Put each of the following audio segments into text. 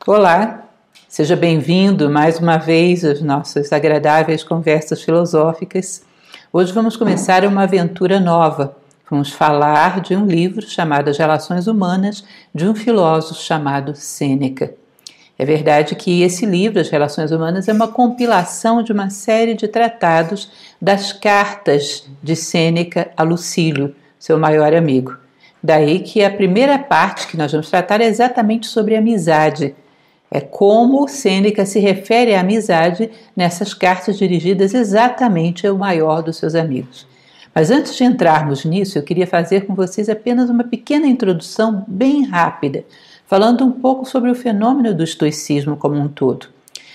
Olá, seja bem-vindo mais uma vez às nossas agradáveis conversas filosóficas. Hoje vamos começar uma aventura nova. Vamos falar de um livro chamado As Relações Humanas, de um filósofo chamado Sêneca. É verdade que esse livro, As Relações Humanas, é uma compilação de uma série de tratados das cartas de Sêneca a Lucílio, seu maior amigo. Daí que a primeira parte que nós vamos tratar é exatamente sobre amizade. É como Sêneca se refere à amizade nessas cartas dirigidas exatamente ao maior dos seus amigos. Mas antes de entrarmos nisso, eu queria fazer com vocês apenas uma pequena introdução bem rápida, falando um pouco sobre o fenômeno do estoicismo como um todo.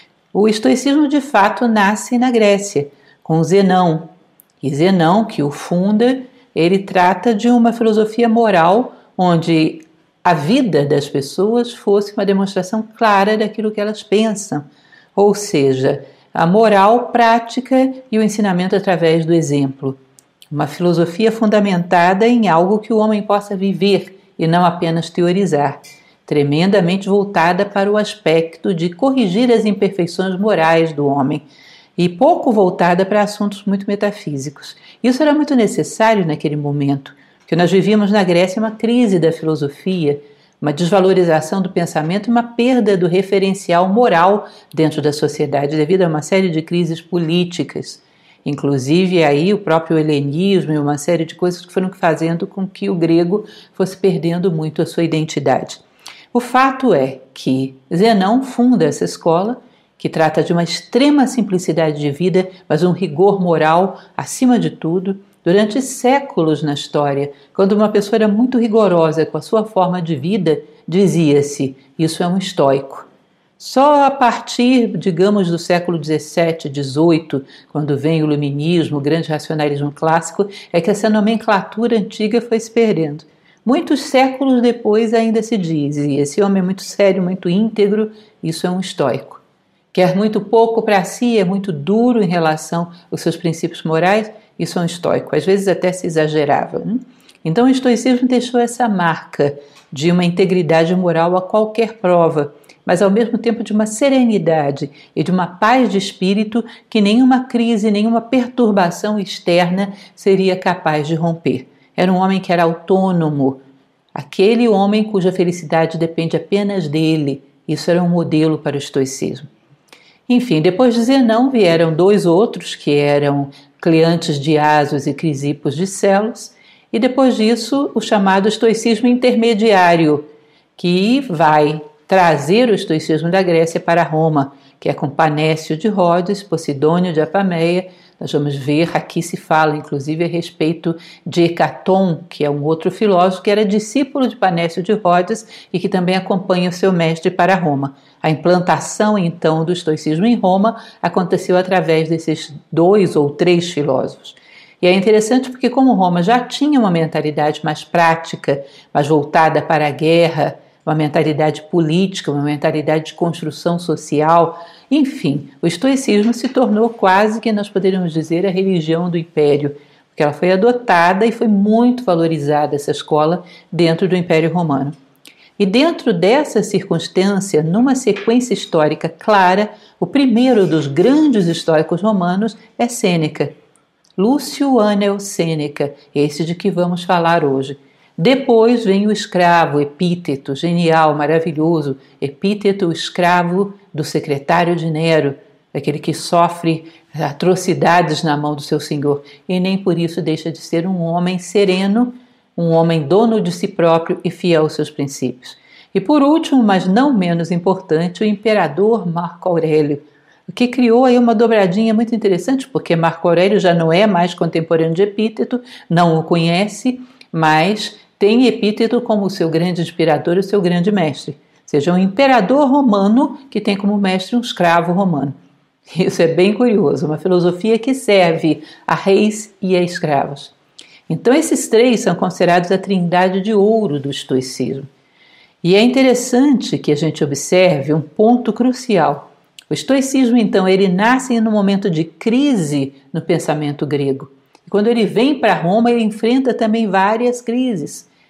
O estoicismo, de fato, nasce na Grécia, com Zenão. E Zenão, que o funda, ele trata de uma filosofia moral onde a vida das pessoas fosse uma demonstração clara daquilo que elas pensam, ou seja, a moral prática e o ensinamento através do exemplo. Uma filosofia fundamentada em algo que o homem possa viver e não apenas teorizar, tremendamente voltada para o aspecto de corrigir as imperfeições morais do homem e pouco voltada para assuntos muito metafísicos. Isso era muito necessário naquele momento, porque nós vivíamos na Grécia uma crise da filosofia, uma desvalorização do pensamento e uma perda do referencial moral dentro da sociedade devido a uma série de crises políticas. Inclusive aí o próprio helenismo e uma série de coisas que foram fazendo com que o grego fosse perdendo muito a sua identidade. O fato é que Zenão funda essa escola, que trata de uma extrema simplicidade de vida, mas um rigor moral acima de tudo. Durante séculos na história, quando uma pessoa era muito rigorosa com a sua forma de vida, dizia-se, isso é um estoico. Só a partir, digamos, do século XVII, XVIII, quando vem o iluminismo, o grande racionalismo clássico, é que essa nomenclatura antiga foi se perdendo. Muitos séculos depois ainda se diz, e esse homem é muito sério, muito íntegro, isso é um estoico. Quer muito pouco para si, é muito duro em relação aos seus princípios morais, isso é um estoico, às vezes até se exagerava. Né? Então o estoicismo deixou essa marca de uma integridade moral a qualquer prova, mas ao mesmo tempo de uma serenidade e de uma paz de espírito que nenhuma crise, nenhuma perturbação externa seria capaz de romper. Era um homem que era autônomo, aquele homem cuja felicidade depende apenas dele. Isso era um modelo para o estoicismo. Enfim, depois de Zenão vieram dois outros que eram Cleantes de Asos e Crisipos de Celos, e depois disso o chamado estoicismo intermediário, que vai trazer o estoicismo da Grécia para Roma, que é com Panécio de Rhodes, Posidônio de Apameia. Nós vamos ver, aqui se fala inclusive a respeito de Hecaton, que é um outro filósofo que era discípulo de Panécio de Rhodes e que também acompanha o seu mestre para Roma. A implantação então do estoicismo em Roma aconteceu através desses dois ou três filósofos. E é interessante porque como Roma já tinha uma mentalidade mais prática, mais voltada para a guerra, uma mentalidade política, uma mentalidade de construção social, enfim, o estoicismo se tornou quase que nós poderíamos dizer a religião do império, porque ela foi adotada e foi muito valorizada essa escola dentro do Império Romano. E dentro dessa circunstância, numa sequência histórica clara, o primeiro dos grandes estoicos romanos é Sêneca, Lúcio Anel Sêneca, esse de que vamos falar hoje. Depois vem o escravo, Epíteto, genial, maravilhoso, Epíteto, o escravo do secretário de Nero, aquele que sofre atrocidades na mão do seu senhor, e nem por isso deixa de ser um homem sereno, um homem dono de si próprio e fiel aos seus princípios. E por último, mas não menos importante, o imperador Marco Aurélio, que criou aí uma dobradinha muito interessante, porque Marco Aurélio já não é mais contemporâneo de Epíteto, não o conhece, mas tem Epíteto como o seu grande inspirador e o seu grande mestre. Ou seja, um imperador romano que tem como mestre um escravo romano. Isso é bem curioso, uma filosofia que serve a reis e a escravos. Então esses três são considerados a trindade de ouro do estoicismo. E é interessante que a gente observe um ponto crucial. O estoicismo, então, ele nasce num momento de crise no pensamento grego. E quando ele vem para Roma, ele enfrenta também várias crises.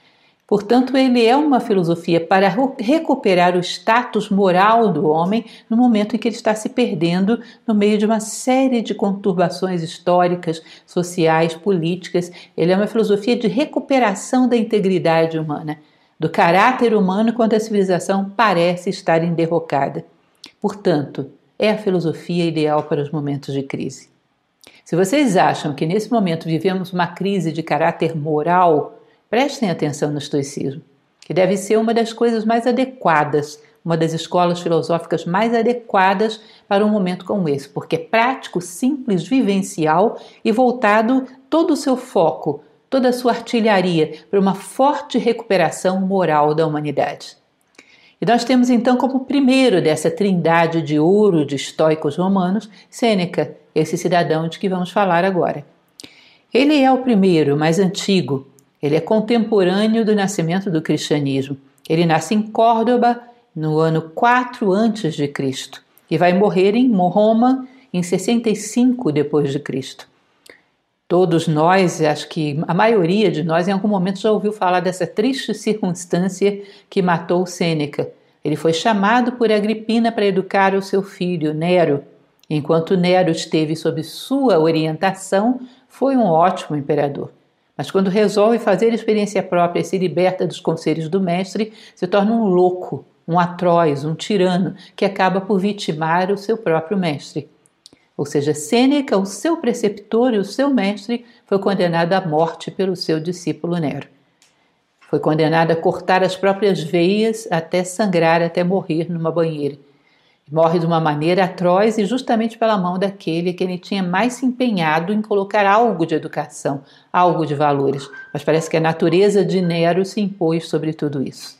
Portanto, ele é uma filosofia para recuperar o status moral do homem no momento em que ele está se perdendo no meio de uma série de conturbações históricas, sociais, políticas. Ele é uma filosofia de recuperação da integridade humana, do caráter humano quando a civilização parece estar enderrocada. Portanto, é a filosofia ideal para os momentos de crise. Se vocês acham que nesse momento vivemos uma crise de caráter moral, prestem atenção no estoicismo, que deve ser uma das coisas mais adequadas, uma das escolas filosóficas mais adequadas para um momento como esse, porque é prático, simples, vivencial e voltado todo o seu foco, toda a sua artilharia para uma forte recuperação moral da humanidade. E nós temos então como primeiro dessa trindade de ouro de estoicos romanos, Sêneca, esse cidadão de que vamos falar agora. Ele é o primeiro, mais antigo. Ele é contemporâneo do nascimento do cristianismo. Ele nasce em Córdoba no ano 4 a.C. e vai morrer em Roma em 65 d.C. Todos nós, acho que a maioria de nós em algum momento já ouviu falar dessa triste circunstância que matou Sêneca. Ele foi chamado por Agripina para educar o seu filho, Nero. Enquanto Nero esteve sob sua orientação, foi um ótimo imperador. Mas quando resolve fazer experiência própria e se liberta dos conselhos do mestre, se torna um louco, um atroz, um tirano, que acaba por vitimar o seu próprio mestre. Ou seja, Sêneca, o seu preceptor e o seu mestre, foi condenado à morte pelo seu discípulo Nero. Foi condenado a cortar as próprias veias até sangrar, até morrer numa banheira. Morre de uma maneira atroz e justamente pela mão daquele que ele tinha mais se empenhado em colocar algo de educação, algo de valores. Mas parece que a natureza de Nero se impôs sobre tudo isso.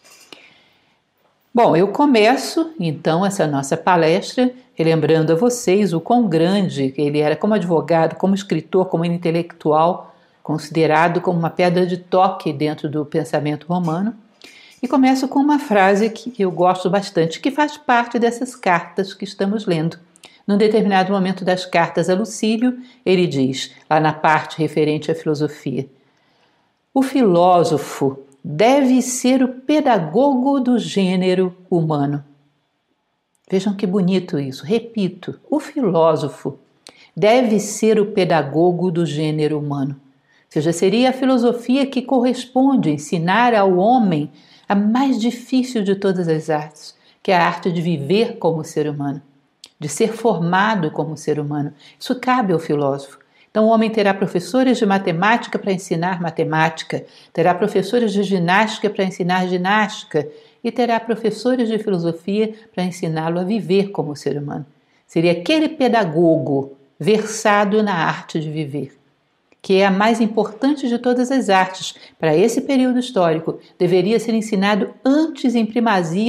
Bom, eu começo então essa nossa palestra relembrando a vocês o quão grande ele era como advogado, como escritor, como intelectual, considerado como uma pedra de toque dentro do pensamento romano. E começo com uma frase que eu gosto bastante, que faz parte dessas cartas que estamos lendo. Num determinado momento das cartas a Lucílio, ele diz, lá na parte referente à filosofia: o filósofo deve ser o pedagogo do gênero humano. Vejam que bonito isso. Repito, o filósofo deve ser o pedagogo do gênero humano. Ou seja, seria a filosofia que corresponde a ensinar ao homem a mais difícil de todas as artes, que é a arte de viver como ser humano, de ser formado como ser humano. Isso cabe ao filósofo. Então o homem terá professores de matemática para ensinar matemática, terá professores de ginástica para ensinar ginástica e terá professores de filosofia para ensiná-lo a viver como ser humano. Seria aquele pedagogo versado na arte de viver, que é a mais importante de todas as artes. Para esse período histórico, deveria ser ensinado antes em primazia.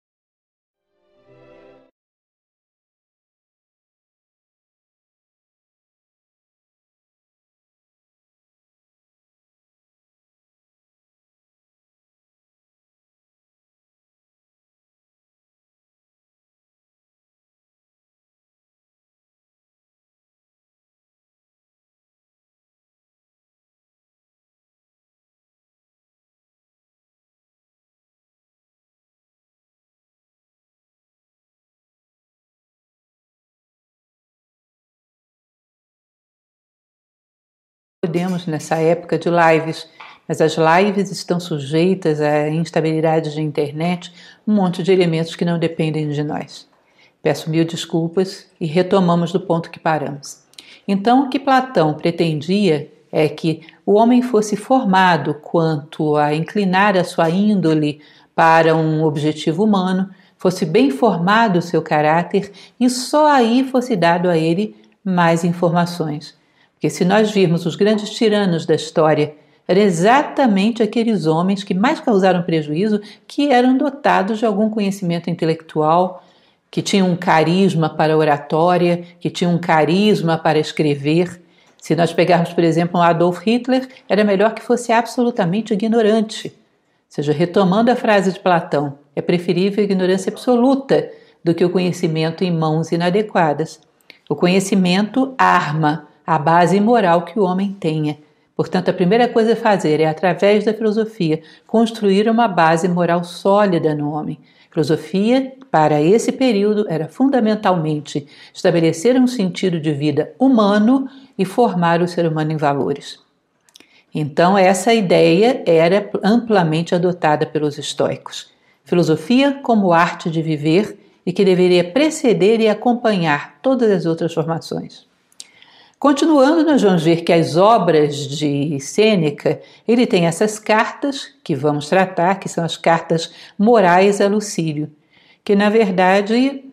Podemos nessa época de lives, mas as lives estão sujeitas a instabilidades de internet, um monte de elementos que não dependem de nós. Peço mil desculpas e retomamos do ponto que paramos. Então, o que Platão pretendia é que o homem fosse formado quanto a inclinar a sua índole para um objetivo humano, fosse bem formado o seu caráter e só aí fosse dado a ele mais informações. Porque se nós virmos os grandes tiranos da história, eram exatamente aqueles homens que mais causaram prejuízo, que eram dotados de algum conhecimento intelectual, que tinham um carisma para a oratória, que tinham um carisma para escrever. Se nós pegarmos, por exemplo, um Adolf Hitler, era melhor que fosse absolutamente ignorante. Ou seja, retomando a frase de Platão, é preferível a ignorância absoluta do que o conhecimento em mãos inadequadas. O conhecimento arma a base moral que o homem tenha, Portanto, a primeira coisa a fazer é, através da filosofia, construir uma base moral sólida no homem. A filosofia, para esse período, era fundamentalmente estabelecer um sentido de vida humano e formar o ser humano em valores. Então, essa ideia era amplamente adotada pelos estoicos. Filosofia como arte de viver e que deveria preceder e acompanhar todas as outras formações. Continuando, nós vamos ver que as obras de Sêneca, ele tem essas cartas que vamos tratar, que são as cartas morais a Lucílio, que na verdade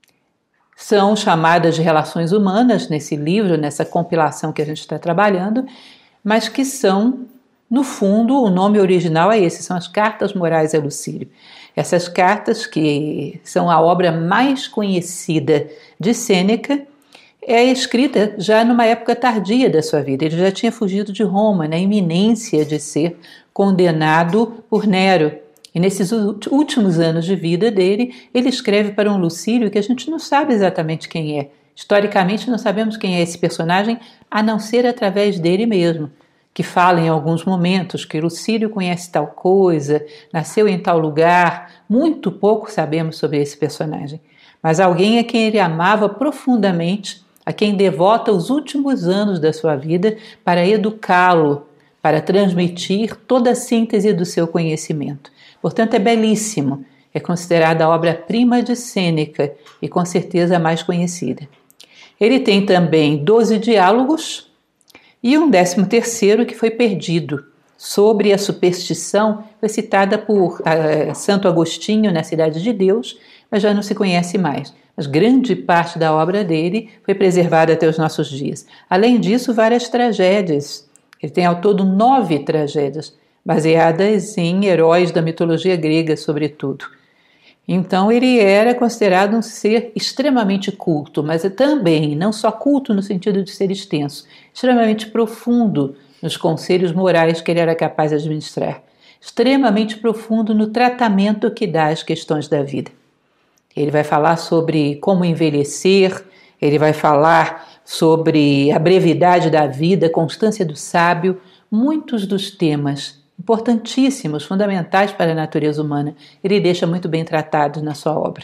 são chamadas de relações humanas nesse livro, nessa compilação que a gente está trabalhando, mas que são, no fundo, o nome original é esse, são as cartas morais a Lucílio. Essas cartas, que são a obra mais conhecida de Sêneca, é escrita já numa época tardia da sua vida. Ele já tinha fugido de Roma, na iminência de ser condenado por Nero. E nesses últimos anos de vida dele, ele escreve para um Lucílio que a gente não sabe exatamente quem é. Historicamente, não sabemos quem é esse personagem, a não ser através dele mesmo, que fala em alguns momentos que Lucílio conhece tal coisa, nasceu em tal lugar. Muito pouco sabemos sobre esse personagem. Mas alguém a quem ele amava profundamente, a quem devota os últimos anos da sua vida para educá-lo, para transmitir toda a síntese do seu conhecimento. Portanto, é belíssimo, é considerada a obra-prima de Sêneca e com certeza a mais conhecida. Ele tem também 12 diálogos e um 13º que foi perdido, sobre a superstição, foi citada por Santo Agostinho na Cidade de Deus, mas já não se conhece mais. Mas grande parte da obra dele foi preservada até os nossos dias. Além disso, várias tragédias. Ele tem ao todo 9 tragédias, baseadas em heróis da mitologia grega, sobretudo. Então, ele era considerado um ser extremamente culto, mas também, não só culto no sentido de ser extenso, extremamente profundo nos conselhos morais que ele era capaz de administrar, extremamente profundo no tratamento que dá às questões da vida. Ele vai falar sobre como envelhecer, ele vai falar sobre a brevidade da vida, a constância do sábio, muitos dos temas importantíssimos, fundamentais para a natureza humana, ele deixa muito bem tratados na sua obra.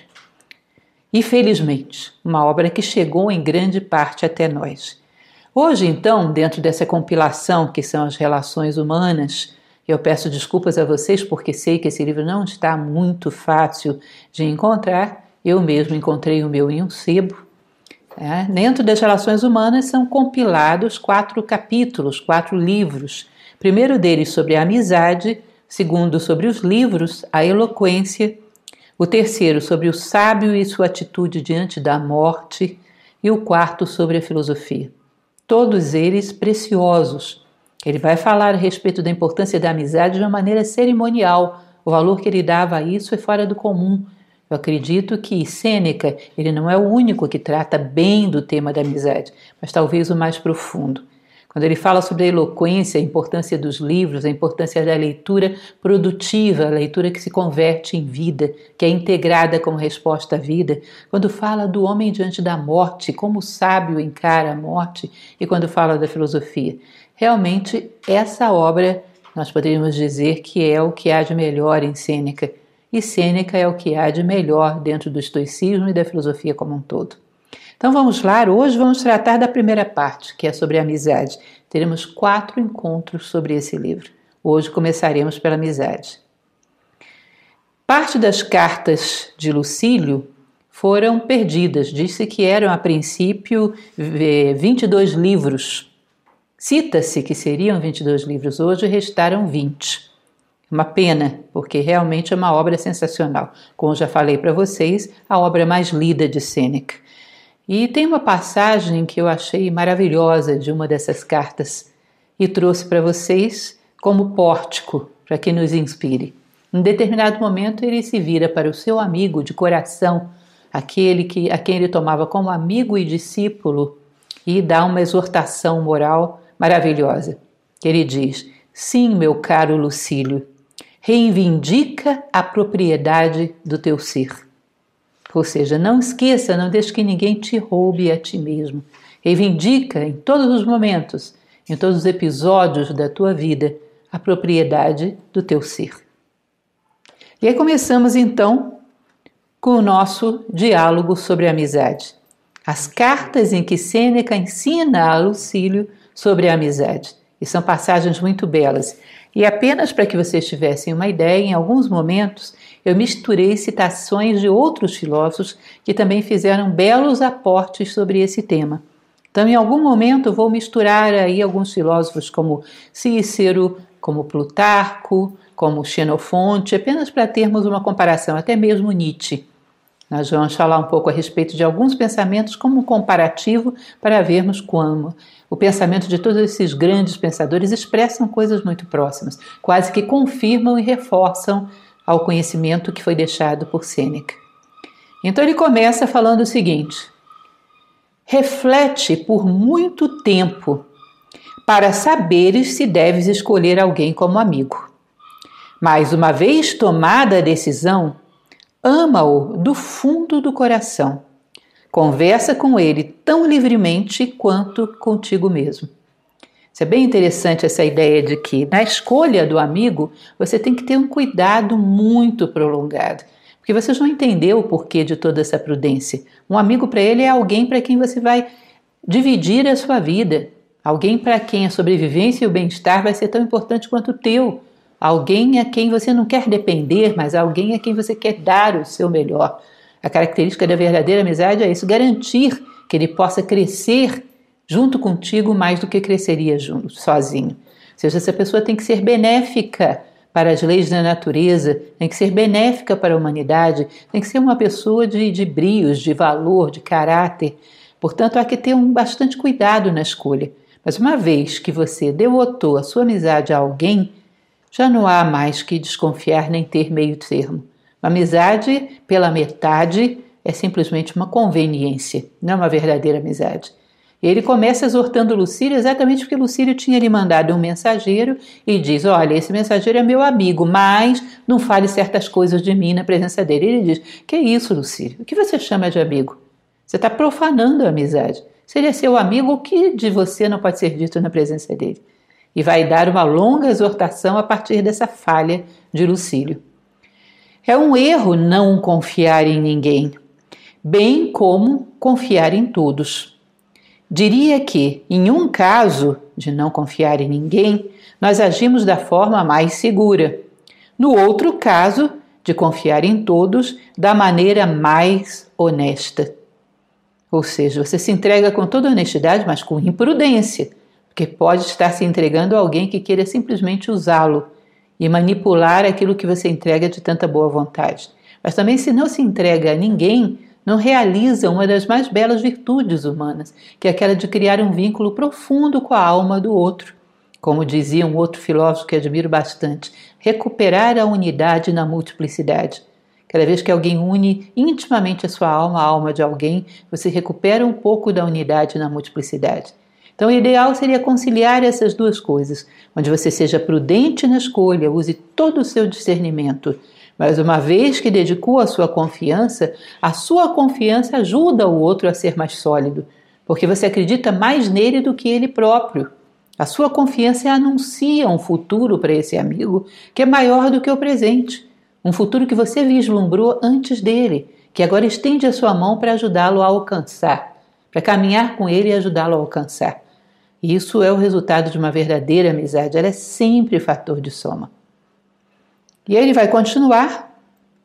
E, felizmente, uma obra que chegou em grande parte até nós. Hoje, então, dentro dessa compilação que são as relações humanas, eu peço desculpas a vocês porque sei que esse livro não está muito fácil de encontrar. Eu mesmo encontrei o meu em um sebo. Dentro das relações humanas são compilados 4 capítulos, 4 livros. O primeiro deles sobre a amizade, o segundo sobre os livros, a eloquência, o terceiro sobre o sábio e sua atitude diante da morte e o quarto sobre a filosofia. Todos eles preciosos. Ele vai falar a respeito da importância da amizade de uma maneira cerimonial. O valor que ele dava a isso é fora do comum. Eu acredito que Sêneca, ele não é o único que trata bem do tema da amizade, mas talvez o mais profundo. Quando ele fala sobre a eloquência, a importância dos livros, a importância da leitura produtiva, a leitura que se converte em vida, que é integrada como resposta à vida. Quando fala do homem diante da morte, como o sábio encara a morte, e quando fala da filosofia. Realmente, essa obra, nós poderíamos dizer que é o que há de melhor em Sêneca, e Sêneca é o que há de melhor dentro do estoicismo e da filosofia como um todo. Então vamos lá, hoje vamos tratar da primeira parte, que é sobre a amizade. Teremos 4 encontros sobre esse livro. Hoje começaremos pela amizade. Parte das cartas de Lucílio foram perdidas. Disse que eram, a princípio, 22 livros. Cita-se que seriam 22 livros, hoje restaram 20. Uma pena, porque realmente é uma obra sensacional. Como já falei para vocês, a obra mais lida de Sêneca. E tem uma passagem que eu achei maravilhosa de uma dessas cartas e trouxe para vocês como pórtico, para que nos inspire. Em determinado momento ele se vira para o seu amigo de coração, aquele a quem ele tomava como amigo e discípulo, e dá uma exortação moral maravilhosa. Ele diz: sim, meu caro Lucílio, reivindica a propriedade do teu ser. Ou seja, não esqueça, não deixe que ninguém te roube a ti mesmo. Reivindica em todos os momentos em todos os episódios da tua vida, a propriedade do teu ser. E aí começamos então com o nosso diálogo sobre a amizade. As cartas em que Sêneca ensina a Lucílio sobre a amizade. E são passagens muito belas. E apenas para que vocês tivessem uma ideia, em alguns momentos eu misturei citações de outros filósofos que também fizeram belos aportes sobre esse tema. Então, em algum momento, eu vou misturar aí alguns filósofos como Cícero, como Plutarco, como Xenofonte, apenas para termos uma comparação, até mesmo Nietzsche. Nós vamos falar um pouco a respeito de alguns pensamentos como um comparativo para vermos como o pensamento de todos esses grandes pensadores expressam coisas muito próximas, quase que confirmam e reforçam ao conhecimento que foi deixado por Sêneca. Então ele começa falando o seguinte: reflete por muito tempo para saberes se deves escolher alguém como amigo. Mas uma vez tomada a decisão, ama-o do fundo do coração. Conversa com ele tão livremente quanto contigo mesmo. Isso é bem interessante, essa ideia de que na escolha do amigo você tem que ter um cuidado muito prolongado. Porque você não entendeu o porquê de toda essa prudência. Um amigo para ele é alguém para quem você vai dividir a sua vida. Alguém para quem a sobrevivência e o bem-estar vai ser tão importante quanto o teu. Alguém a quem você não quer depender, mas alguém a quem você quer dar o seu melhor. A característica da verdadeira amizade é isso, garantir que ele possa crescer junto contigo mais do que cresceria sozinho. Ou seja, essa pessoa tem que ser benéfica para as leis da natureza, tem que ser benéfica para a humanidade, tem que ser uma pessoa de brios, de valor, de caráter. Portanto, há que ter bastante cuidado na escolha. Mas uma vez que você devotou a sua amizade a alguém, já não há mais que desconfiar nem ter meio termo. Uma amizade pela metade é simplesmente uma conveniência, não é uma verdadeira amizade. E ele começa exortando Lucílio exatamente porque Lucílio tinha lhe mandado um mensageiro e diz: olha, esse mensageiro é meu amigo, mas não fale certas coisas de mim na presença dele. Ele diz: que isso, Lucílio? O que você chama de amigo? Você está profanando a amizade. Se ele é seu amigo, o que de você não pode ser dito na presença dele? E vai dar uma longa exortação a partir dessa falha de Lucílio. É um erro não confiar em ninguém, bem como confiar em todos. Diria que, em um caso de não confiar em ninguém, nós agimos da forma mais segura. No outro caso, de confiar em todos, da maneira mais honesta. Ou seja, você se entrega com toda honestidade, mas com imprudência, porque pode estar se entregando a alguém que queira simplesmente usá-lo e manipular aquilo que você entrega de tanta boa vontade. Mas também, se não se entrega a ninguém, não realiza uma das mais belas virtudes humanas, que é aquela de criar um vínculo profundo com a alma do outro. Como dizia um outro filósofo que admiro bastante, recuperar a unidade na multiplicidade. Cada vez que alguém une intimamente a sua alma à alma de alguém, você recupera um pouco da unidade na multiplicidade. Então, o ideal seria conciliar essas duas coisas, onde você seja prudente na escolha, use todo o seu discernimento, mas uma vez que dedicou a sua confiança ajuda o outro a ser mais sólido, porque você acredita mais nele do que ele próprio. A sua confiança anuncia um futuro para esse amigo que é maior do que o presente, um futuro que você vislumbrou antes dele, que agora estende a sua mão para ajudá-lo a alcançar, para caminhar com ele e ajudá-lo a alcançar. Isso é o resultado de uma verdadeira amizade, ela é sempre fator de soma. E aí ele vai continuar.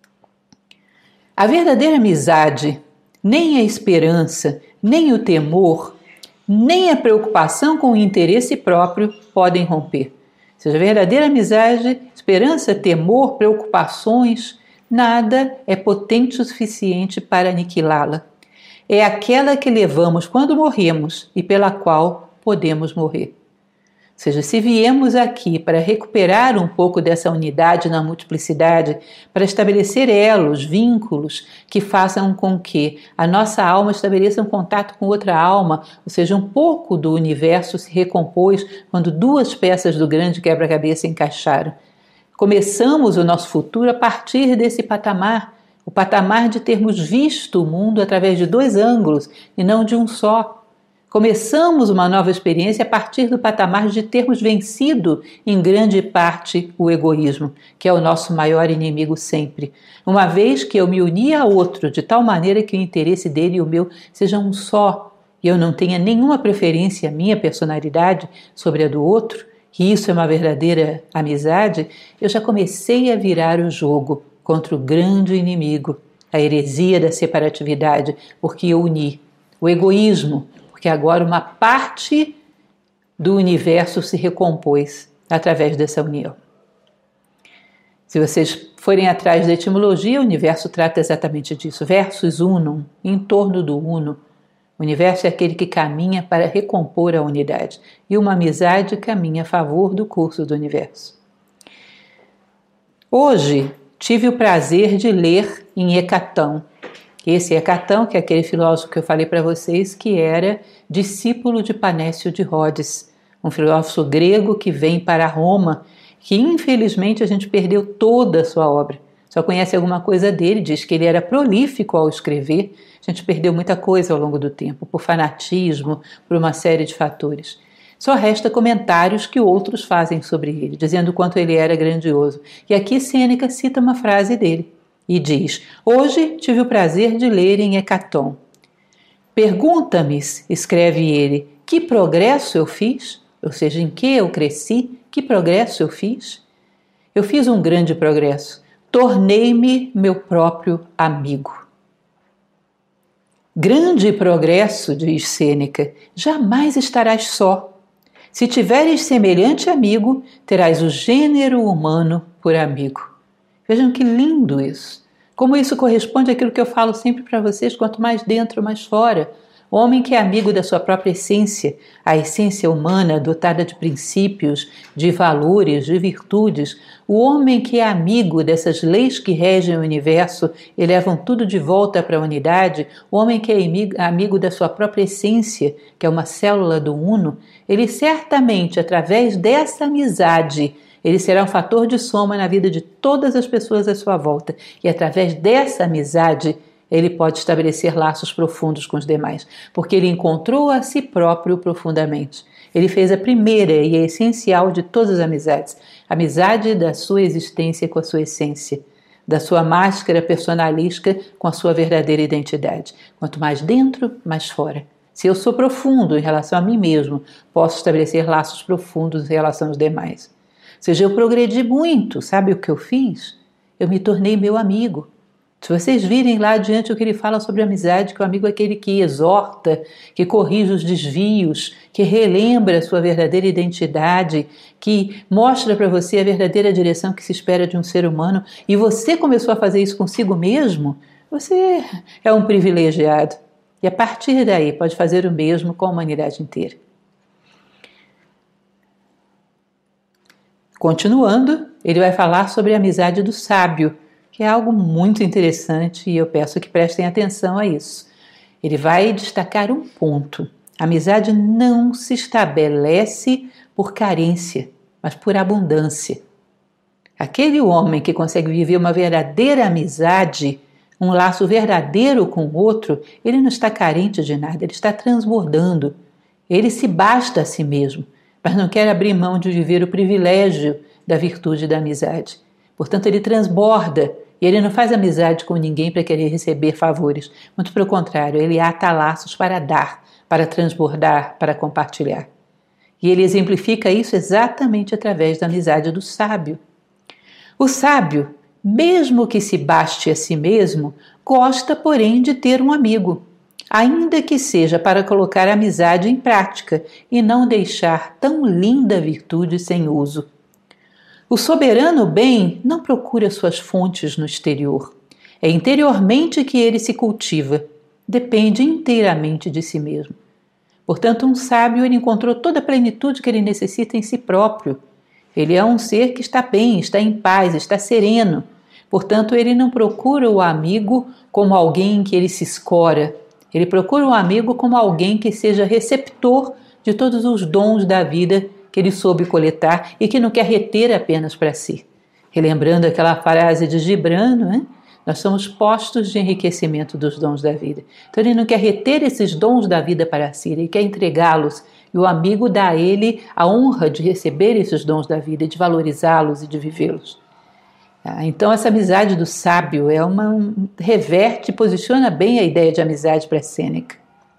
A verdadeira amizade, nem a esperança, nem o temor, nem a preocupação com o interesse próprio podem romper. Ou seja, a verdadeira amizade, esperança, temor, preocupações, nada é potente o suficiente para aniquilá-la. É aquela que levamos quando morremos e pela qual podemos morrer. Ou seja, se viemos aqui para recuperar um pouco dessa unidade na multiplicidade, para estabelecer elos, vínculos que façam com que a nossa alma estabeleça um contato com outra alma, ou seja, um pouco do universo se recompôs quando duas peças do grande quebra-cabeça encaixaram. Começamos o nosso futuro a partir desse patamar, o patamar de termos visto o mundo através de dois ângulos e não de um só. Começamos uma nova experiência a partir do patamar de termos vencido, em grande parte, o egoísmo, que é o nosso maior inimigo sempre. Uma vez que eu me uni a outro de tal maneira que o interesse dele e o meu sejam um só, e eu não tenha nenhuma preferência, minha personalidade, sobre a do outro, e isso é uma verdadeira amizade, eu já comecei a virar o jogo contra o grande inimigo, a heresia da separatividade, porque eu uni o egoísmo, porque agora uma parte do universo se recompôs através dessa união. Se vocês forem atrás da etimologia, o universo trata exatamente disso. Versus unum, em torno do uno. O universo é aquele que caminha para recompor a unidade. E uma amizade caminha a favor do curso do universo. Hoje, tive o prazer de ler em Hecatão. Esse Hecatão, que é aquele filósofo que eu falei para vocês, que era discípulo de Panécio de Rhodes, um filósofo grego que vem para Roma, que infelizmente a gente perdeu toda a sua obra. Só conhece alguma coisa dele, diz que ele era prolífico ao escrever. A gente perdeu muita coisa ao longo do tempo, por fanatismo, por uma série de fatores. Só resta comentários que outros fazem sobre ele, dizendo o quanto ele era grandioso. E aqui Sêneca cita uma frase dele. E diz: hoje tive o prazer de ler em Hecatão. Pergunta-me, escreve ele, que progresso eu fiz? Ou seja, em que eu cresci? Que progresso eu fiz? Eu fiz um grande progresso. Tornei-me meu próprio amigo. Grande progresso, diz Sêneca, jamais estarás só. Se tiveres semelhante amigo, terás o gênero humano por amigo. Vejam que lindo isso. Como isso corresponde àquilo que eu falo sempre para vocês, quanto mais dentro, mais fora. O homem que é amigo da sua própria essência, a essência humana dotada de princípios, de valores, de virtudes. O homem que é amigo dessas leis que regem o universo e levam tudo de volta para a unidade. O homem que é amigo da sua própria essência, que é uma célula do uno. Ele certamente, através dessa amizade, ele será um fator de soma na vida de todas as pessoas à sua volta. E através dessa amizade, ele pode estabelecer laços profundos com os demais. Porque ele encontrou a si próprio profundamente. Ele fez a primeira e a essencial de todas as amizades. A amizade da sua existência com a sua essência. Da sua máscara personalística com a sua verdadeira identidade. Quanto mais dentro, mais fora. Se eu sou profundo em relação a mim mesmo, posso estabelecer laços profundos em relação aos demais. Ou seja, eu progredi muito. Sabe o que eu fiz? Eu me tornei meu amigo. Se vocês virem lá adiante o que ele fala sobre amizade, que o amigo é aquele que exorta, que corrige os desvios, que relembra a sua verdadeira identidade, que mostra para você a verdadeira direção que se espera de um ser humano, e você começou a fazer isso consigo mesmo, você é um privilegiado. E a partir daí pode fazer o mesmo com a humanidade inteira. Continuando, ele vai falar sobre a amizade do sábio, que é algo muito interessante e eu peço que prestem atenção a isso. Ele vai destacar um ponto. A amizade não se estabelece por carência, mas por abundância. Aquele homem que consegue viver uma verdadeira amizade, um laço verdadeiro com o outro, ele não está carente de nada, ele está transbordando. Ele se basta a si mesmo, mas não quer abrir mão de viver o privilégio da virtude da amizade. Portanto, ele transborda e ele não faz amizade com ninguém para querer receber favores. Muito pelo contrário, ele ata laços para dar, para transbordar, para compartilhar. E ele exemplifica isso exatamente através da amizade do sábio. O sábio, mesmo que se baste a si mesmo, gosta, porém, de ter um amigo, ainda que seja para colocar a amizade em prática e não deixar tão linda virtude sem uso. O soberano bem não procura suas fontes no exterior. É interiormente que ele se cultiva. Depende inteiramente de si mesmo. Portanto, um sábio ele encontrou toda a plenitude que ele necessita em si próprio. Ele é um ser que está bem, está em paz, está sereno. Portanto, ele não procura o amigo como alguém em que ele se escora. Ele procura o amigo como alguém que seja receptor de todos os dons da vida que ele soube coletar e que não quer reter apenas para si. Relembrando aquela frase de Gibran, né? Nós somos postos de enriquecimento dos dons da vida. Então ele não quer reter esses dons da vida para si, ele quer entregá-los. E o amigo dá a ele a honra de receber esses dons da vida, de valorizá-los e de vivê-los. Então essa amizade do sábio reverte, posiciona bem a ideia de amizade para Sêneca.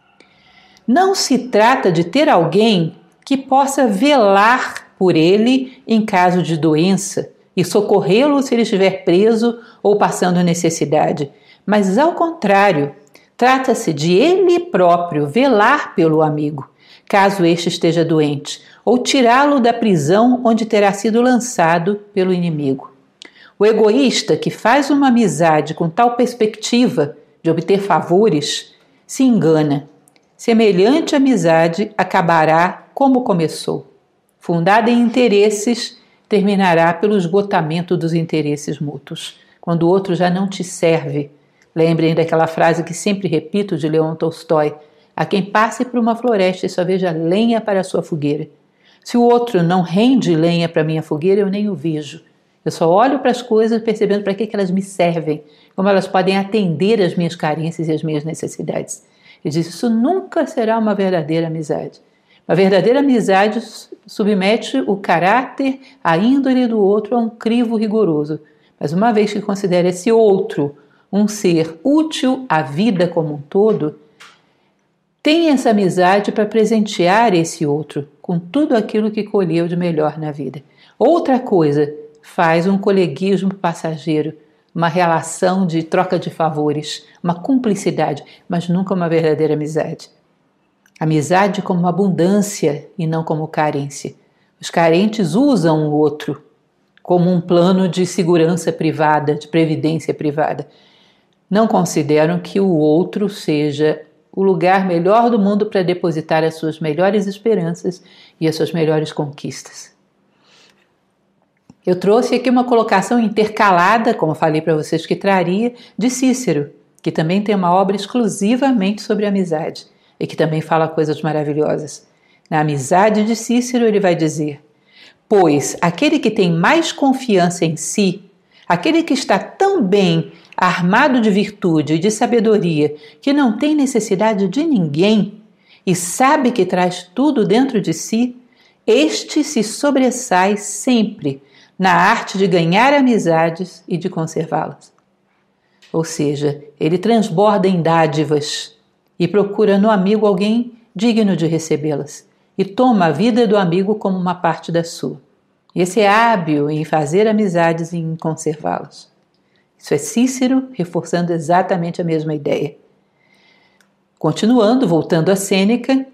Não se trata de ter alguém que possa velar por ele em caso de doença e socorrê-lo se ele estiver preso ou passando necessidade, mas ao contrário, trata-se de ele próprio velar pelo amigo, caso este esteja doente, ou tirá-lo da prisão onde terá sido lançado pelo inimigo. O egoísta que faz uma amizade com tal perspectiva de obter favores, se engana. Semelhante amizade acabará como começou. Fundada em interesses, terminará pelo esgotamento dos interesses mútuos, quando o outro já não te serve. Lembrem daquela frase que sempre repito de Leon Tolstói: a quem passe por uma floresta e só veja lenha para a sua fogueira. Se o outro não rende lenha para a minha fogueira, eu nem o vejo. Eu só olho para as coisas percebendo para que elas me servem, como elas podem atender às minhas carências e às minhas necessidades. Ele diz: isso nunca será uma verdadeira amizade. Uma verdadeira amizade submete o caráter, a índole do outro a um crivo rigoroso. Mas uma vez que considera esse outro um ser útil à vida como um todo, tem essa amizade para presentear esse outro com tudo aquilo que colheu de melhor na vida. Outra coisa, faz um coleguismo passageiro, uma relação de troca de favores, uma cumplicidade, mas nunca uma verdadeira amizade. Amizade como abundância e não como carência. Os carentes usam o outro como um plano de segurança privada, de previdência privada. Não consideram que o outro seja o lugar melhor do mundo para depositar as suas melhores esperanças e as suas melhores conquistas. Eu trouxe aqui uma colocação intercalada, como falei para vocês que traria, de Cícero, que também tem uma obra exclusivamente sobre amizade e que também fala coisas maravilhosas. Na Amizade de Cícero ele vai dizer: pois aquele que tem mais confiança em si, aquele que está tão bem armado de virtude e de sabedoria que não tem necessidade de ninguém e sabe que traz tudo dentro de si, este se sobressai sempre na arte de ganhar amizades e de conservá-las. Ou seja, ele transborda em dádivas e procura no amigo alguém digno de recebê-las e toma a vida do amigo como uma parte da sua. Esse é hábil em fazer amizades e em conservá-las. Isso é Cícero reforçando exatamente a mesma ideia. Continuando, voltando a Sêneca,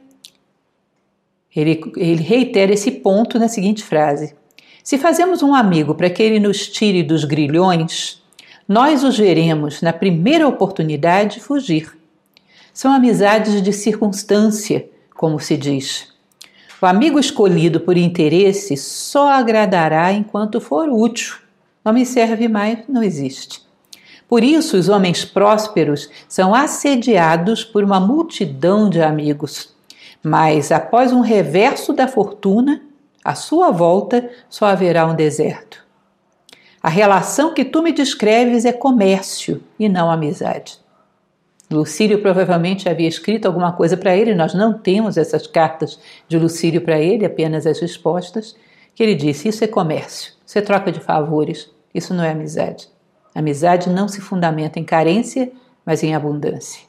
ele reitera esse ponto na seguinte frase: se fazemos um amigo para que ele nos tire dos grilhões, nós os veremos, na primeira oportunidade, fugir. São amizades de circunstância, como se diz. O amigo escolhido por interesse só agradará enquanto for útil. Não me serve mais, não existe. Por isso, os homens prósperos são assediados por uma multidão de amigos. Mas, após um reverso da fortuna, à sua volta só haverá um deserto. A relação que tu me descreves é comércio e não amizade. Lucílio provavelmente havia escrito alguma coisa para ele, nós não temos essas cartas de Lucílio para ele, apenas as respostas, que ele disse: isso é comércio, isso é troca de favores, isso não é amizade. Amizade não se fundamenta em carência, mas em abundância.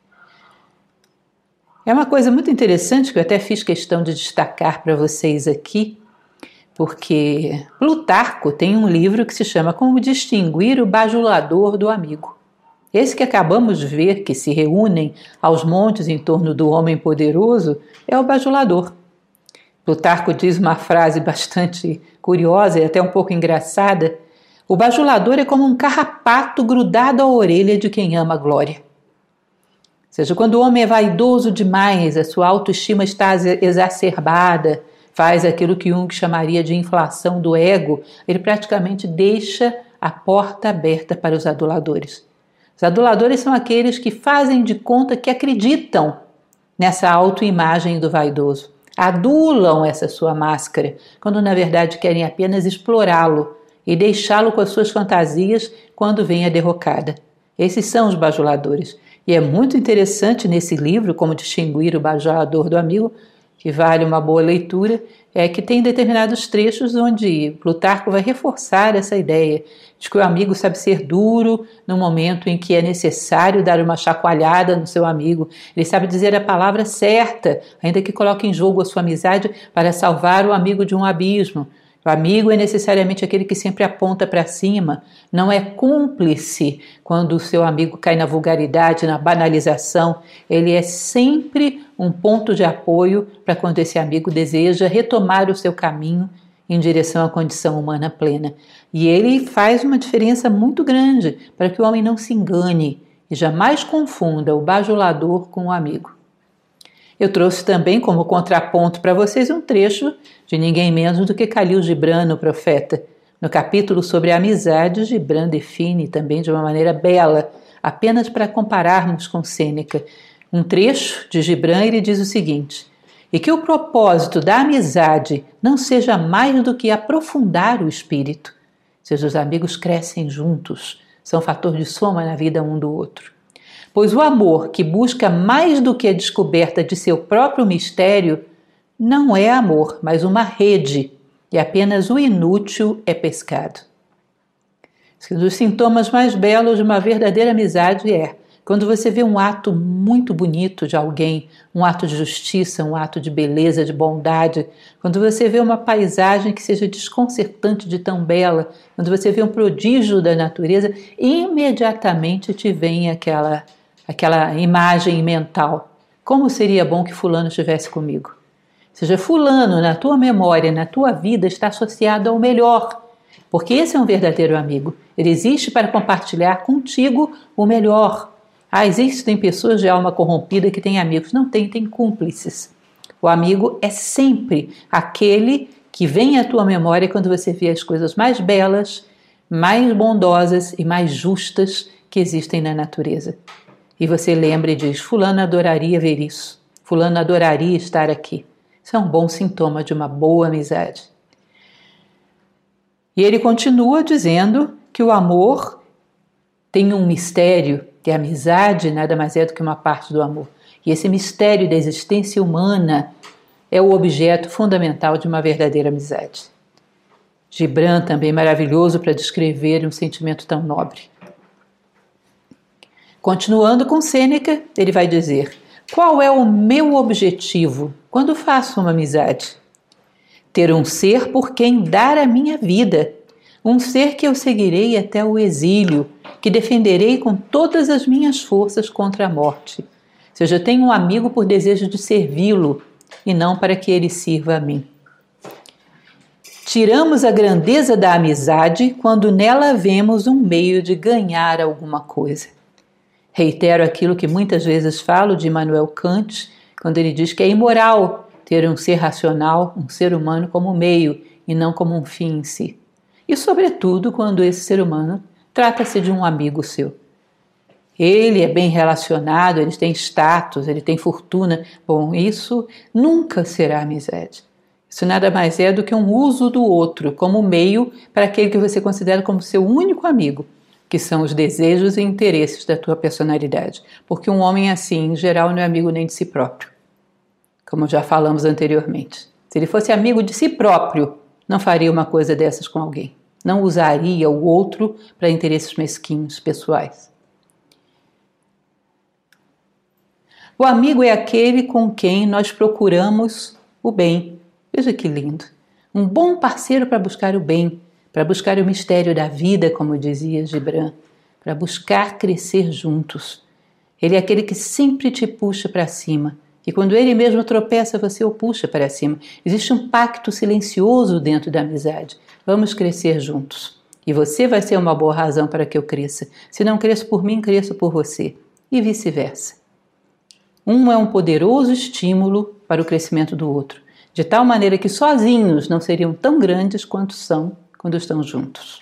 É uma coisa muito interessante que eu até fiz questão de destacar para vocês aqui, porque Plutarco tem um livro que se chama Como Distinguir o Bajulador do Amigo. Esse que acabamos de ver, que se reúnem aos montes em torno do homem poderoso, é o bajulador. Plutarco diz uma frase bastante curiosa e até um pouco engraçada: o bajulador é como um carrapato grudado à orelha de quem ama a glória. Ou seja, quando o homem é vaidoso demais, a sua autoestima está exacerbada, faz aquilo que Jung chamaria de inflação do ego, ele praticamente deixa a porta aberta para os aduladores. Os aduladores são aqueles que fazem de conta que acreditam nessa autoimagem do vaidoso. Adulam essa sua máscara, quando na verdade querem apenas explorá-lo e deixá-lo com as suas fantasias quando vem a derrocada. Esses são os bajuladores. E é muito interessante nesse livro, como distinguir o bajulador do amigo, que vale uma boa leitura, é que tem determinados trechos onde Plutarco vai reforçar essa ideia de que o amigo sabe ser duro no momento em que é necessário dar uma chacoalhada no seu amigo. Ele sabe dizer a palavra certa, ainda que coloque em jogo a sua amizade para salvar o amigo de um abismo. O amigo é necessariamente aquele que sempre aponta para cima, não é cúmplice quando o seu amigo cai na vulgaridade, na banalização. Ele é sempre um ponto de apoio para quando esse amigo deseja retomar o seu caminho em direção à condição humana plena. E ele faz uma diferença muito grande para que o homem não se engane e jamais confunda o bajulador com o amigo. Eu trouxe também como contraponto para vocês um trecho de ninguém menos do que Khalil Gibran, o profeta. No capítulo sobre a amizade, Gibran define também de uma maneira bela, apenas para compararmos com Sêneca. Um trecho de Gibran, ele diz o seguinte: e que o propósito da amizade não seja mais do que aprofundar o espírito. Seja, os amigos crescem juntos, são fator de soma na vida um do outro. Pois o amor que busca mais do que a descoberta de seu próprio mistério não é amor, mas uma rede, e apenas o inútil é pescado. Um dos sintomas mais belos de uma verdadeira amizade é quando você vê um ato muito bonito de alguém, um ato de justiça, um ato de beleza, de bondade, quando você vê uma paisagem que seja desconcertante de tão bela, quando você vê um prodígio da natureza, imediatamente te vem aquela imagem mental. Como seria bom que fulano estivesse comigo? Ou seja, fulano, na tua memória, na tua vida, está associado ao melhor, porque esse é um verdadeiro amigo. Ele existe para compartilhar contigo o melhor. Existem pessoas de alma corrompida que têm amigos. Não tem cúmplices. O amigo é sempre aquele que vem à tua memória quando você vê as coisas mais belas, mais bondosas e mais justas que existem na natureza. E você lembra e diz: fulano adoraria ver isso, fulano adoraria estar aqui. Isso é um bom sintoma de uma boa amizade. E ele continua dizendo que o amor tem um mistério, que a amizade nada mais é do que uma parte do amor. E esse mistério da existência humana é o objeto fundamental de uma verdadeira amizade. Gibran também é maravilhoso para descrever um sentimento tão nobre. Continuando com Sêneca, ele vai dizer: qual é o meu objetivo quando faço uma amizade? Ter um ser por quem dar a minha vida, um ser que eu seguirei até o exílio, que defenderei com todas as minhas forças contra a morte. Ou seja, eu tenho um amigo por desejo de servi-lo e não para que ele sirva a mim. Tiramos a grandeza da amizade quando nela vemos um meio de ganhar alguma coisa. Reitero aquilo que muitas vezes falo de Immanuel Kant, quando ele diz que é imoral ter um ser racional, um ser humano como meio e não como um fim em si. E sobretudo quando esse ser humano trata-se de um amigo seu. Ele é bem relacionado, ele tem status, ele tem fortuna. Bom, isso nunca será amizade. Isso nada mais é do que um uso do outro como meio para aquele que você considera como seu único amigo, que são os desejos e interesses da tua personalidade. Porque um homem assim, em geral, não é amigo nem de si próprio, como já falamos anteriormente. Se ele fosse amigo de si próprio, não faria uma coisa dessas com alguém. Não usaria o outro para interesses mesquinhos, pessoais. O amigo é aquele com quem nós procuramos o bem. Veja que lindo. Um bom parceiro para buscar o bem, para buscar o mistério da vida, como dizia Gibran, para buscar crescer juntos. Ele é aquele que sempre te puxa para cima, e quando ele mesmo tropeça, você o puxa para cima. Existe um pacto silencioso dentro da amizade. Vamos crescer juntos. E você vai ser uma boa razão para que eu cresça. Se não cresço por mim, cresço por você. E vice-versa. Um é um poderoso estímulo para o crescimento do outro, de tal maneira que sozinhos não seriam tão grandes quanto são quando estão juntos.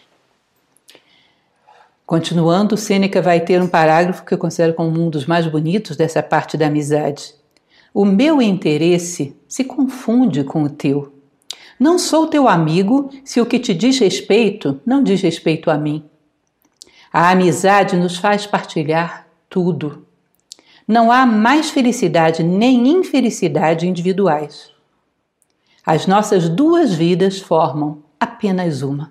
Continuando, Sêneca vai ter um parágrafo que eu considero como um dos mais bonitos dessa parte da amizade. O meu interesse se confunde com o teu. Não sou teu amigo se o que te diz respeito não diz respeito a mim. A amizade nos faz partilhar tudo. Não há mais felicidade nem infelicidade individuais. As nossas duas vidas formam apenas uma.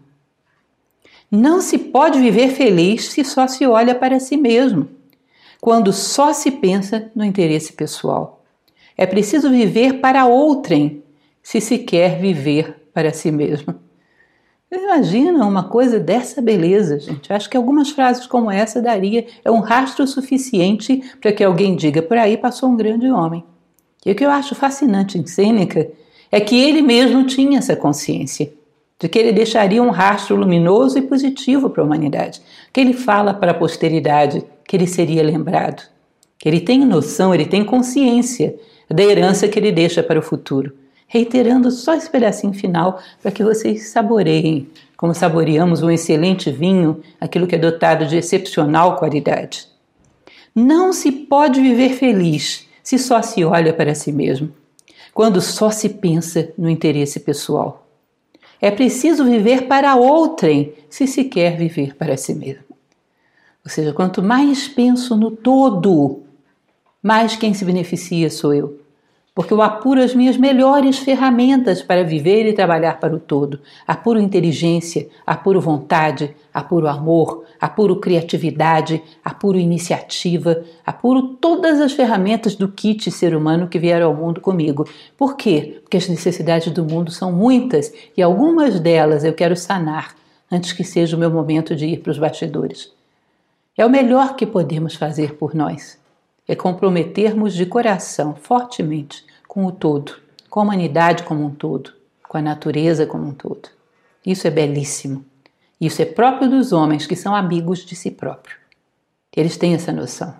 Não se pode viver feliz se só se olha para si mesmo, quando só se pensa no interesse pessoal. É preciso viver para outrem se se quer viver para si mesmo. Imagina uma coisa dessa beleza, gente. Acho que algumas frases como essa daria um rastro suficiente para que alguém diga: por aí passou um grande homem. E o que eu acho fascinante em Sêneca é que ele mesmo tinha essa consciência de que ele deixaria um rastro luminoso e positivo para a humanidade, que ele fala para a posteridade, que ele seria lembrado, que ele tem noção, ele tem consciência da herança que ele deixa para o futuro. Reiterando só esse pedacinho final para que vocês saboreiem, como saboreamos um excelente vinho, aquilo que é dotado de excepcional qualidade. Não se pode viver feliz se só se olha para si mesmo, quando só se pensa no interesse pessoal. É preciso viver para outrem se se quer viver para si mesmo. Ou seja, quanto mais penso no todo, mais quem se beneficia sou eu. Porque eu apuro as minhas melhores ferramentas para viver e trabalhar para o todo. Apuro inteligência, apuro vontade, apuro amor, apuro criatividade, apuro iniciativa, apuro todas as ferramentas do kit ser humano que vieram ao mundo comigo. Por quê? Porque as necessidades do mundo são muitas e algumas delas eu quero sanar antes que seja o meu momento de ir para os bastidores. É o melhor que podemos fazer por nós. É comprometermos de coração, fortemente, com o todo, com a humanidade como um todo, com a natureza como um todo. Isso é belíssimo. Isso é próprio dos homens que são amigos de si próprio. Eles têm essa noção.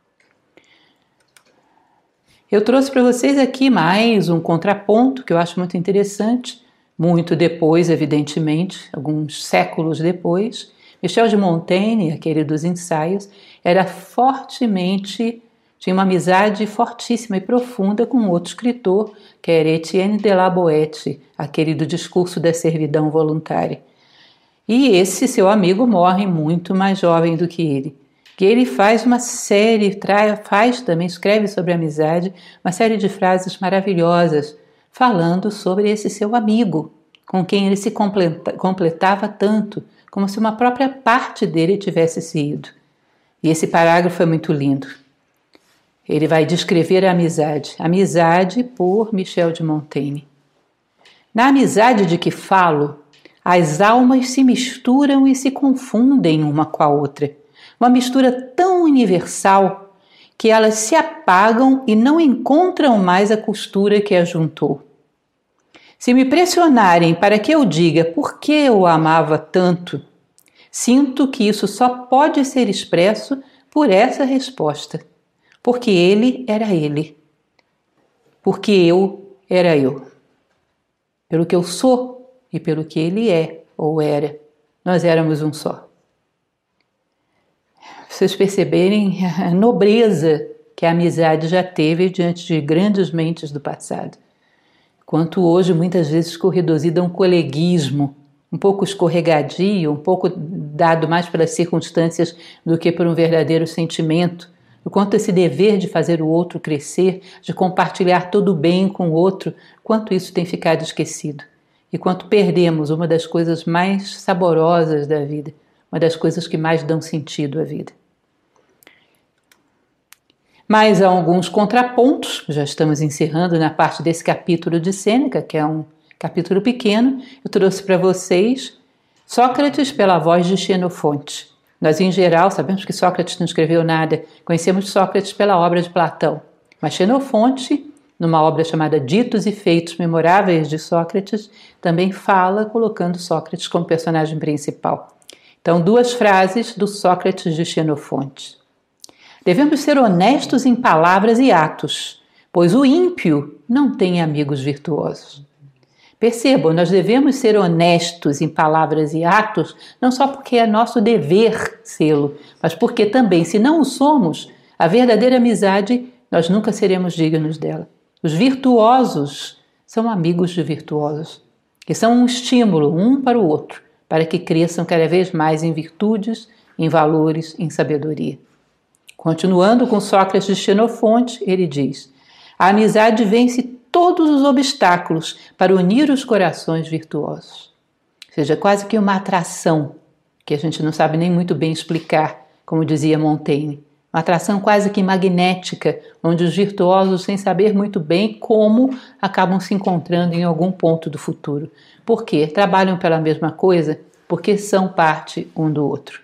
Eu trouxe para vocês aqui mais um contraponto que eu acho muito interessante, muito depois, evidentemente, alguns séculos depois. Michel de Montaigne, aquele dos ensaios, tinha uma amizade fortíssima e profunda com outro escritor, que era Etienne de la Boétie, aquele do discurso da servidão voluntária. E esse seu amigo morre muito mais jovem do que ele. Que ele faz uma série, também escreve sobre a amizade, uma série de frases maravilhosas, falando sobre esse seu amigo, com quem ele se completava tanto, como se uma própria parte dele tivesse se ido. E esse parágrafo é muito lindo. Ele vai descrever a amizade por Michel de Montaigne. Na amizade de que falo, as almas se misturam e se confundem uma com a outra. Uma mistura tão universal que elas se apagam e não encontram mais a costura que as juntou. Se me pressionarem para que eu diga por que eu o amava tanto, sinto que isso só pode ser expresso por essa resposta. Porque ele era ele. Porque eu era eu. Pelo que eu sou e pelo que ele é ou era, nós éramos um só. Vocês perceberem a nobreza que a amizade já teve diante de grandes mentes do passado. Quanto hoje muitas vezes ficou reduzida a um coleguismo, um pouco escorregadio, um pouco dado mais pelas circunstâncias do que por um verdadeiro sentimento. O quanto esse dever de fazer o outro crescer, de compartilhar todo o bem com o outro, quanto isso tem ficado esquecido. E quanto perdemos uma das coisas mais saborosas da vida, uma das coisas que mais dão sentido à vida. Mas há alguns contrapontos, já estamos encerrando na parte desse capítulo de Sêneca, que é um capítulo pequeno. Eu trouxe para vocês Sócrates pela voz de Xenofonte. Nós, em geral, sabemos que Sócrates não escreveu nada, conhecemos Sócrates pela obra de Platão. Mas Xenofonte, numa obra chamada Ditos e Feitos Memoráveis de Sócrates, também fala colocando Sócrates como personagem principal. Então, duas frases do Sócrates de Xenofonte. Devemos ser honestos em palavras e atos, pois o ímpio não tem amigos virtuosos. Percebam, nós devemos ser honestos em palavras e atos, não só porque é nosso dever sê-lo, mas porque também, se não o somos, a verdadeira amizade, nós nunca seremos dignos dela. Os virtuosos são amigos de virtuosos. que são um estímulo um para o outro, para que cresçam cada vez mais em virtudes, em valores, em sabedoria. Continuando com Sócrates de Xenofonte, ele diz: a amizade vence todos os obstáculos para unir os corações virtuosos. Ou seja, quase que uma atração, que a gente não sabe nem muito bem explicar, como dizia Montaigne. Uma atração quase que magnética, onde os virtuosos, sem saber muito bem como, acabam se encontrando em algum ponto do futuro. Por quê? Trabalham pela mesma coisa? Porque são parte um do outro.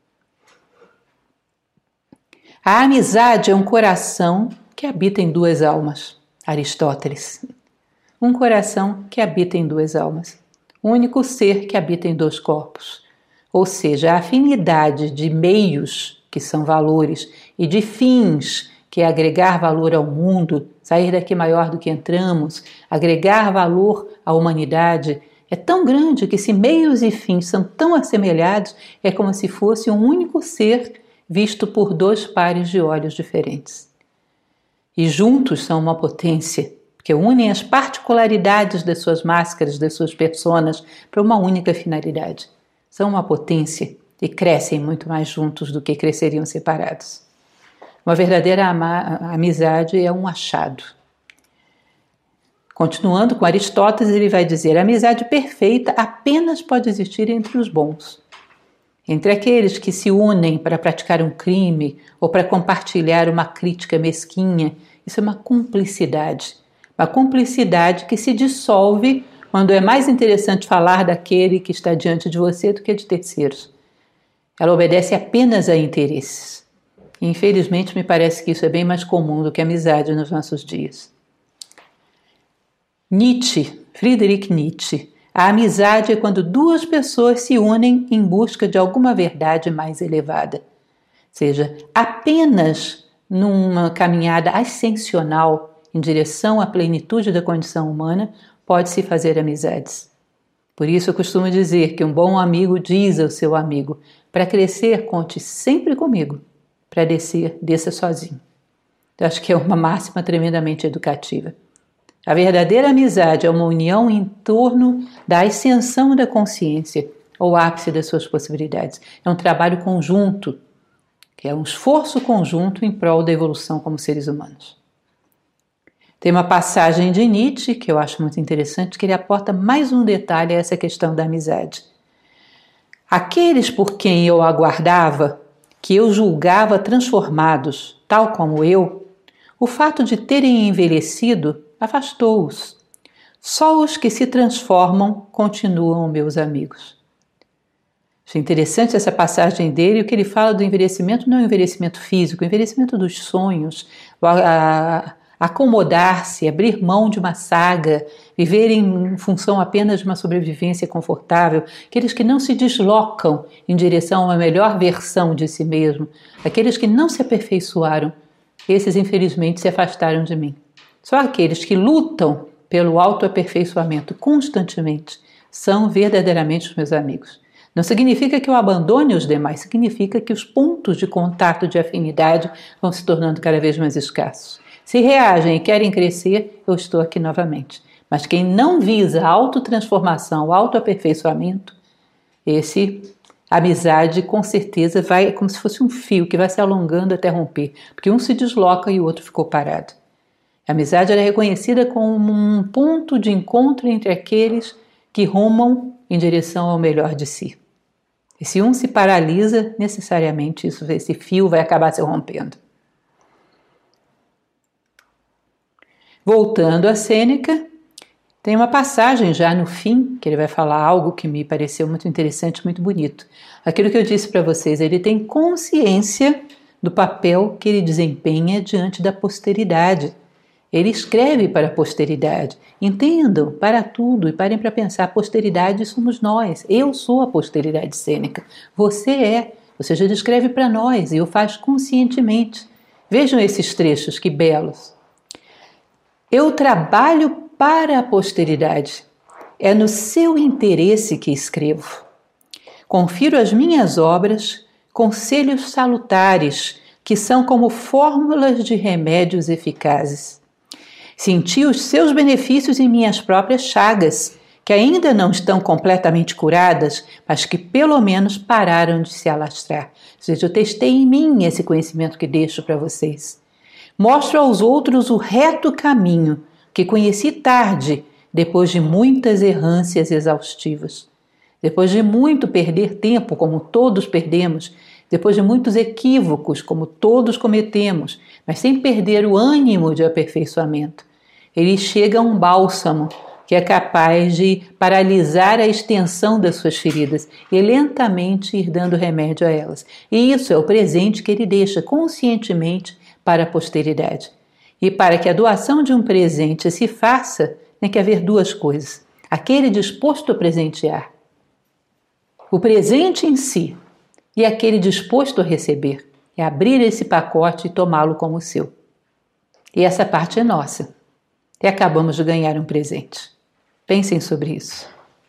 A amizade é um coração que habita em duas almas. Aristóteles. Um coração que habita em duas almas. O único ser que habita em dois corpos. Ou seja, a afinidade de meios, que são valores, e de fins, que é agregar valor ao mundo, sair daqui maior do que entramos, agregar valor à humanidade, é tão grande que se meios e fins são tão assemelhados, é como se fosse um único ser visto por dois pares de olhos diferentes. E juntos são uma potência, que unem as particularidades das suas máscaras, das suas personas, para uma única finalidade. São uma potência e crescem muito mais juntos do que cresceriam separados. Uma verdadeira amizade é um achado. Continuando com Aristóteles, ele vai dizer: a amizade perfeita apenas pode existir entre os bons. Entre aqueles que se unem para praticar um crime ou para compartilhar uma crítica mesquinha, isso é uma cumplicidade. Uma cumplicidade que se dissolve quando é mais interessante falar daquele que está diante de você do que de terceiros. Ela obedece apenas a interesses. E, infelizmente, me parece que isso é bem mais comum do que a amizade nos nossos dias. Friedrich Nietzsche. A amizade é quando duas pessoas se unem em busca de alguma verdade mais elevada. Ou seja, apenas numa caminhada ascensional em direção à plenitude da condição humana pode-se fazer amizades. Por isso eu costumo dizer que um bom amigo diz ao seu amigo: para crescer, conte sempre comigo. Para descer, desça sozinho. Eu acho que é uma máxima tremendamente educativa. A verdadeira amizade é uma união em torno da ascensão da consciência, ou ápice das suas possibilidades. É um trabalho conjunto, que é um esforço conjunto em prol da evolução como seres humanos. Tem uma passagem de Nietzsche, que eu acho muito interessante, que ele aporta mais um detalhe a essa questão da amizade. Aqueles por quem eu aguardava, que eu julgava transformados, tal como eu, o fato de terem envelhecido afastou-os. Só os que se transformam continuam meus amigos. Acho interessante essa passagem dele, o que ele fala do envelhecimento não é o envelhecimento físico, o envelhecimento dos sonhos, acomodar-se, abrir mão de uma saga, viver em função apenas de uma sobrevivência confortável, aqueles que não se deslocam em direção a uma melhor versão de si mesmo, aqueles que não se aperfeiçoaram, esses infelizmente se afastaram de mim. Só aqueles que lutam pelo autoaperfeiçoamento constantemente são verdadeiramente os meus amigos. Não significa que eu abandone os demais, significa que os pontos de contato, de afinidade vão se tornando cada vez mais escassos. Se reagem e querem crescer, eu estou aqui novamente. Mas quem não visa a autotransformação, o autoaperfeiçoamento, amizade com certeza vai como se fosse um fio que vai se alongando até romper, porque um se desloca e o outro ficou parado. A amizade é reconhecida como um ponto de encontro entre aqueles que rumam em direção ao melhor de si. E se um se paralisa, necessariamente esse fio vai acabar se rompendo. Voltando a Sêneca, tem uma passagem já no fim, que ele vai falar algo que me pareceu muito interessante, muito bonito. Aquilo que eu disse para vocês, ele tem consciência do papel que ele desempenha diante da posteridade. Ele escreve para a posteridade. Entendam, para tudo, e parem para pensar, a posteridade somos nós. Eu sou a posteridade Sêneca. Você é. Ou seja, ele escreve para nós e o faz conscientemente. Vejam esses trechos, que belos. Eu trabalho para a posteridade. É no seu interesse que escrevo. Confiro às minhas obras conselhos salutares, que são como fórmulas de remédios eficazes. Senti os seus benefícios em minhas próprias chagas, que ainda não estão completamente curadas, mas que pelo menos pararam de se alastrar. Ou seja, eu testei em mim esse conhecimento que deixo para vocês. Mostro aos outros o reto caminho, que conheci tarde, depois de muitas errâncias exaustivas. Depois de muito perder tempo, como todos perdemos, depois de muitos equívocos, como todos cometemos, mas sem perder o ânimo de aperfeiçoamento, ele chega a um bálsamo que é capaz de paralisar a extensão das suas feridas e lentamente ir dando remédio a elas. E isso é o presente que ele deixa conscientemente para a posteridade. E para que a doação de um presente se faça, tem que haver duas coisas. Aquele disposto a presentear, o presente em si, e aquele disposto a receber, é abrir esse pacote e tomá-lo como seu. E essa parte é nossa. E acabamos de ganhar um presente. Pensem sobre isso.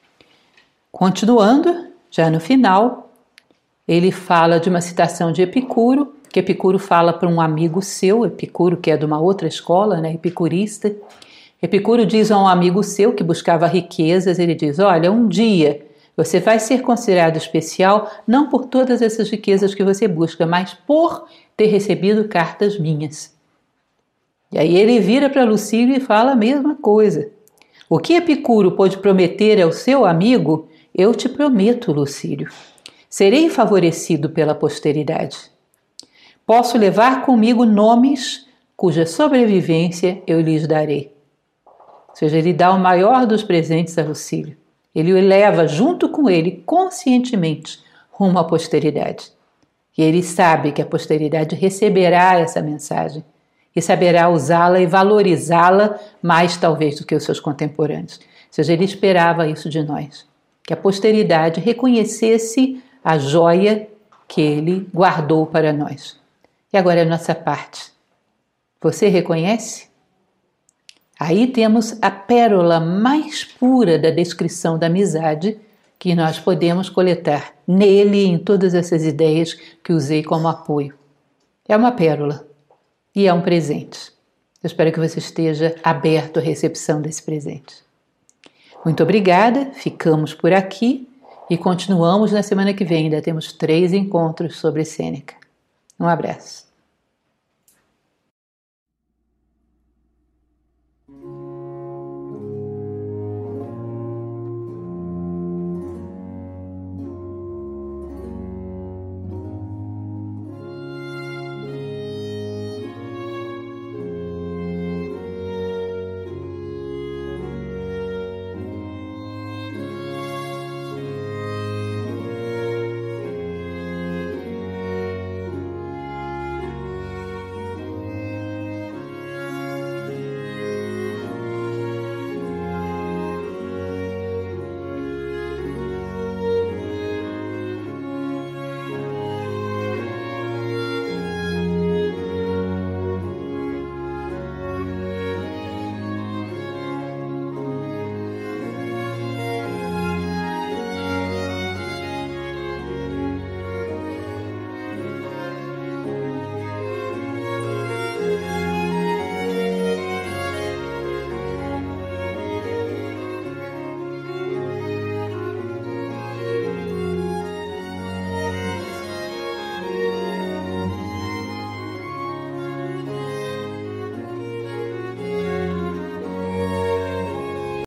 Continuando, já no final, ele fala de uma citação de Epicuro, que Epicuro fala para um amigo seu, Epicuro que é de uma outra escola, epicurista. Epicuro diz a um amigo seu que buscava riquezas, ele diz, olha, um dia você vai ser considerado especial não por todas essas riquezas que você busca, mas por ter recebido cartas minhas. E aí ele vira para Lucílio e fala a mesma coisa. O que Epicuro pôde prometer ao seu amigo, eu te prometo, Lucílio. Serei favorecido pela posteridade. Posso levar comigo nomes cuja sobrevivência eu lhes darei. Ou seja, ele dá o maior dos presentes a Lucílio. Ele o leva junto com ele, conscientemente, rumo à posteridade. E ele sabe que a posteridade receberá essa mensagem e saberá usá-la e valorizá-la mais talvez do que os seus contemporâneos. Ou seja, ele esperava isso de nós, que a posteridade reconhecesse a joia que ele guardou para nós. E agora é a nossa parte. Você reconhece? Aí temos a pérola mais pura da descrição da amizade que nós podemos coletar nele e em todas essas ideias que usei como apoio. É uma pérola e é um presente. Eu espero que você esteja aberto à recepção desse presente. Muito obrigada, ficamos por aqui e continuamos na semana que vem. Ainda temos 3 encontros sobre Sêneca. Um abraço.